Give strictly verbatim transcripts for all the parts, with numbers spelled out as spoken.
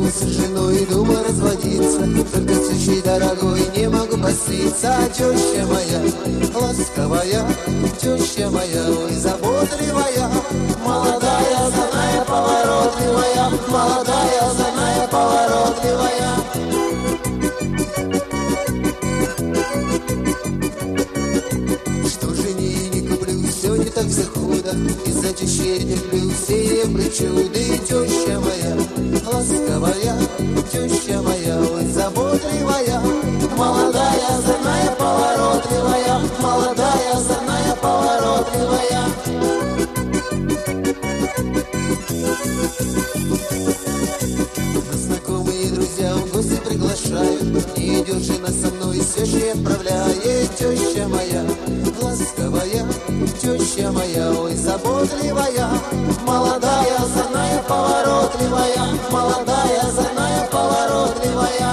с женой, думаю разводиться, только с тещей дорогой не могу проститься. Теща моя, ласковая, теща моя, ой, заботливая, молодая, озорная, поворотливая, молодая, озорная, поворотливая. Что жене не куплю, все не так все худо, из-за тещи терплю все причуды. Теща моя, ласковая, теща моя, ой, заботливая, молодая, озорная, поворотливая, молодая, озорная, поворотливая. На знакомые друзья в гости приглашают, не идет жена со мной, все же отправляет. Теща моя, ласковая, теща моя, ой, заботливая, молодая, озорная, поворотливая, молодая, озорная, поворотливая.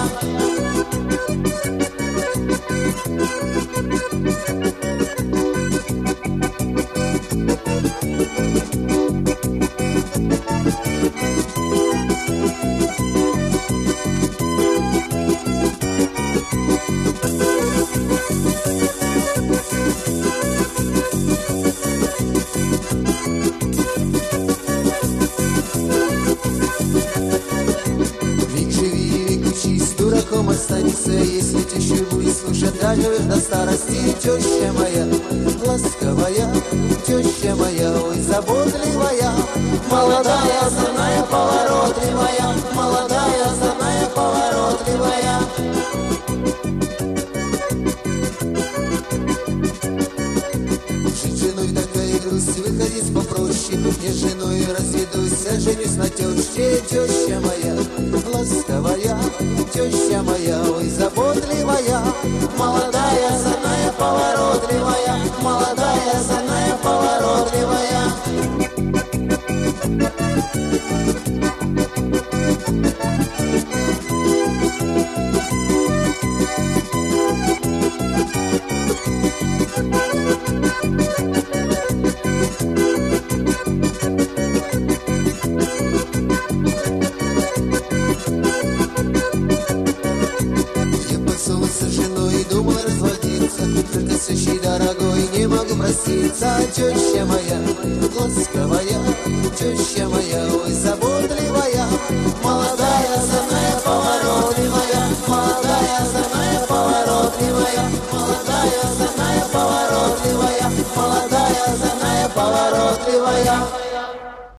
Век живи, век учись, дураком останется, если тещу будешь слушать, доживешь до старости. Теща моя, ласковая, теща моя, ой, заботливая, молодая, озорная, поворотливая, молодая, озорная, поворотливая. Жить женой такая грусть, выходить попроще, не женой разведусь, а женюсь на теще. Теща моя, ласковая, теща моя, ой, заботливая, молодая, озорная, поворотливая, молодая, озорная, поворотливая. С женой думал разводиться, только с тещей дорогой не могу проститься. Теща моя, ласковая, теща моя, ой, заботливая, молодая, озорная, поворотливая, молодая, озорная, поворотливая, молодая, озорная, поворотливая, молодая, озорная, поворотливая.